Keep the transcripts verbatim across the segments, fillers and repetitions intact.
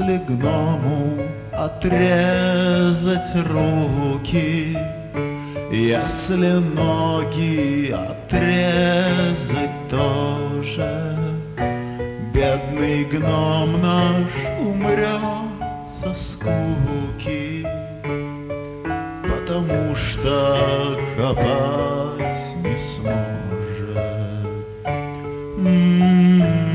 Если гному отрезать руки, если ноги отрезать тоже, бедный гном наш умрет со скуки, потому что копать не сможет. М-м-м.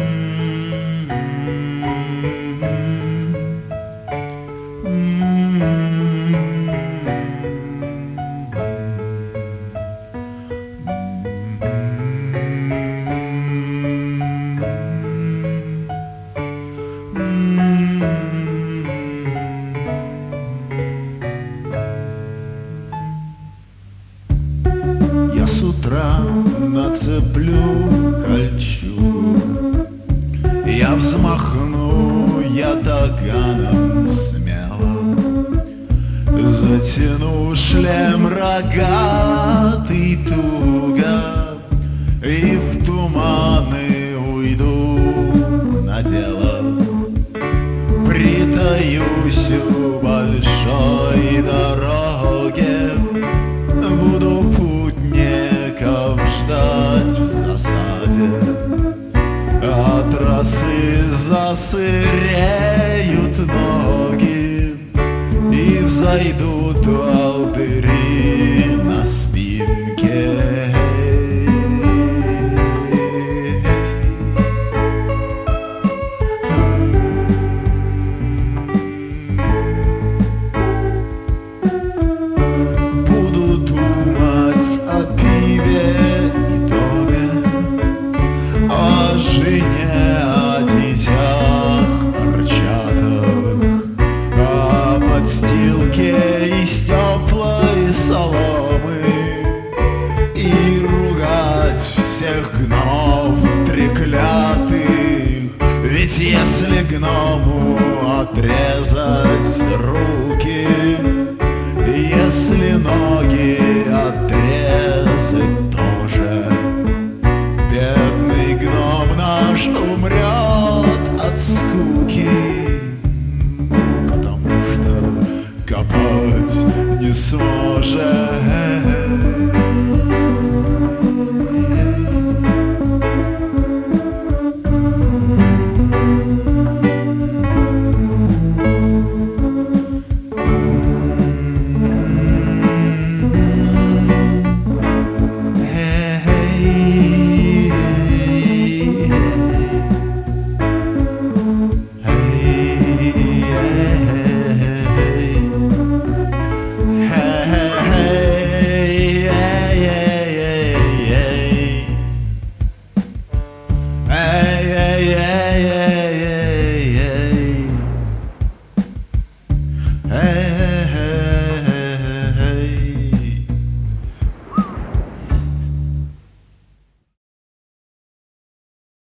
Я с утра нацеплю кольчугу, я взмахну ятаганом смело, затяну шлем рогатый туго и в туманы уйду на дело. Притаюсь у большой дороги, буду путников ждать в засаде. От росы засыреют ноги и взойдут волдыри на спинке. Из теплой соломы и ругать всех гномов треклятых. Ведь если гному отрезать руки, если ноги